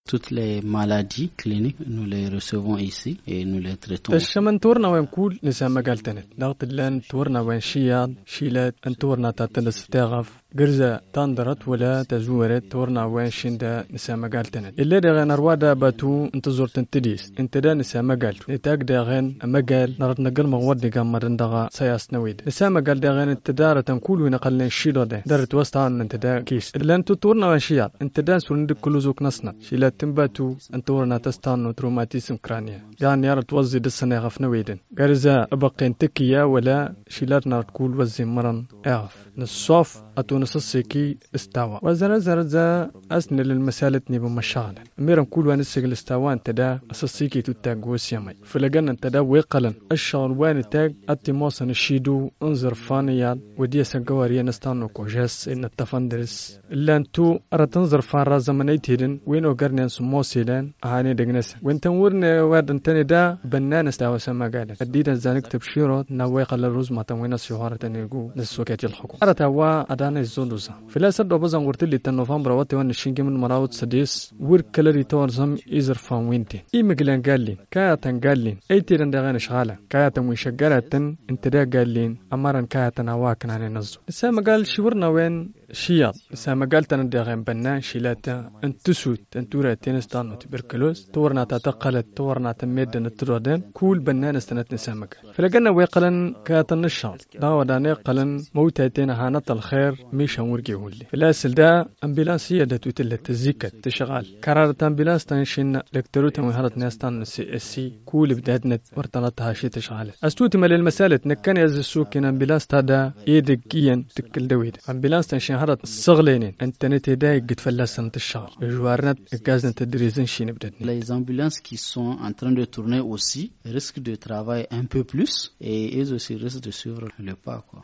toutes les maladies cliniques, nous les recevons ici et nous les traitons. الشمن تورنا وين كول نسمى قالتنا ضغط اللان تورنا وين شياد شيلات ان تورنا تاتنس تاغف قرزة تندرت ولا تزورت تورنا وين شندا نسمى قالتنا اللي دغن روادا باتو انتظر تنتديس انت دا نسمى قالت نتاك دغن مقال نرد نقل مغودي قام دغا سياس نويد نسمى قال دغن انت دارة تنقول ونقلنا الشيلو ده دارت وسطان انت دا كيس اللان تورنا وين شياد انت دا سورندك كل زوك نصنا شيلات تنباتو انتورنا تستانو تروماتيسم كرانيا يعني يارا توزي دسنا غف نويدن قرزة أبقين تكيا ولا شيلاتنا تقول وزي مرن أعرف نصف أتونسسكي استوى وزرزرزا أسن للمسالتني بمشاغل أميرا نقول وانسك الاستوى انت دا أسسيكي تتاق وسيامي فلقنا انت دا ويقلا الشغل وان تاق أتي موصن الشيدو انظر فانيات وديا سنقواريا نستانو كوجاس إن التفندرس إلا انتو أرى تنظر فان رازمانيتيدن وينو قرنين سموسيلان أهاني دقنس وين تنورنا واد انتني دا بنان استوى سما قالت الديدا زانك تبشيرو نوايق الروز ما تنوين السيوهارة تنيقو نسوكيت الحكومة أرى توا أدانا الزولوزا فلا سد وبزن ورتلي تنوفمبر واتوان الشينجي من مراود سديس ور كالري تورزم إزر فان وينتي إي مقلان قالين كاياتن قالين أي تيران داغان شغالة كاياتن ويشقالتن انتدا قالين أمارن كاياتن أواكن عن النزو سما قال شورنا وين شياط سما قال تنداغن بنان شيلاتا انتسوت انتورا تينستان وتبركلوز تورنا تتقلت تورنا تميدن الترودين كول بنان استنت نسامك فلقنا ويقلن كاتن الشغل داو داني قلن موتاتين هانت الخير ميشان ورقي ولي فلاسل دا امبيلانسية دا توتل تزيكت تشغال قرارة امبيلانس تنشين لكترو تنوهرت ناستان السي اسي كول بدادنت ورطنتها شي تشغال استوتي مال المسالة نكان يزسوك ان امبيلانس تادا ايدقيا تكل دويد امبيلانس تنشين هرت الصغلينين انت نتداي قد فلاسن الشغل جوارنت اكازن تدريزن شي نبدتني. Les ambulances qui sont en train de tourner aussi risquent de travailler un peu plus et ils aussi risquent de suivre le pas quoi.